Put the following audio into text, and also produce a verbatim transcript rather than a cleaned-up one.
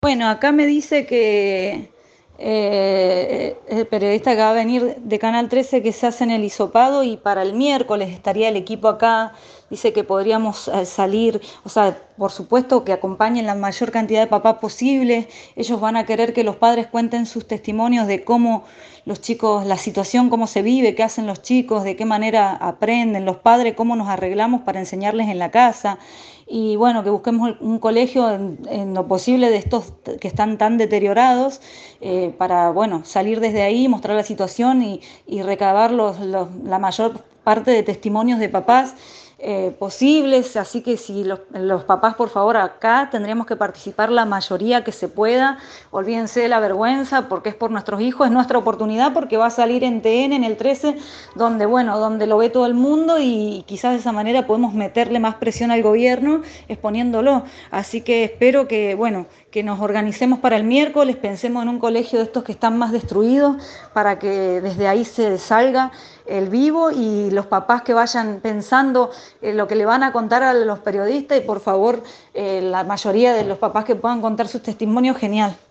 Bueno, acá me dice que eh, el periodista que va a venir de Canal trece que se hace en el hisopado y para el miércoles estaría el equipo acá. Dice que podríamos eh, salir, o sea, por supuesto que acompañen la mayor cantidad de papás posible. Ellos van a querer que los padres cuenten sus testimonios de cómo los chicos, la situación, cómo se vive, qué hacen los chicos, de qué manera aprenden los padres, cómo nos arreglamos para enseñarles en la casa. Y bueno, que busquemos un colegio en, en lo posible de estos que están tan deteriorados, eh, para, bueno, salir desde ahí, mostrar la situación y, y recabar los, los, la mayor parte de testimonios de papás eh, posibles. Así que si los, los papás, por favor, acá tendríamos que participar la mayoría que se pueda. Olvídense de la vergüenza, porque es por nuestros hijos, es nuestra oportunidad, porque va a salir en T N, en el trece, donde, bueno, donde lo ve todo el mundo, y quizás de esa manera podemos meterle más presión al gobierno exponiéndolo. Así que espero que, bueno, que nos organicemos para el miércoles, pensemos en un colegio de estos que están más destruidos, para que desde ahí se salga el vivo, y los papás que vayan pensando en lo que le van a contar a los periodistas, y por favor, eh, la mayoría de los papás que puedan contar sus testimonios, genial.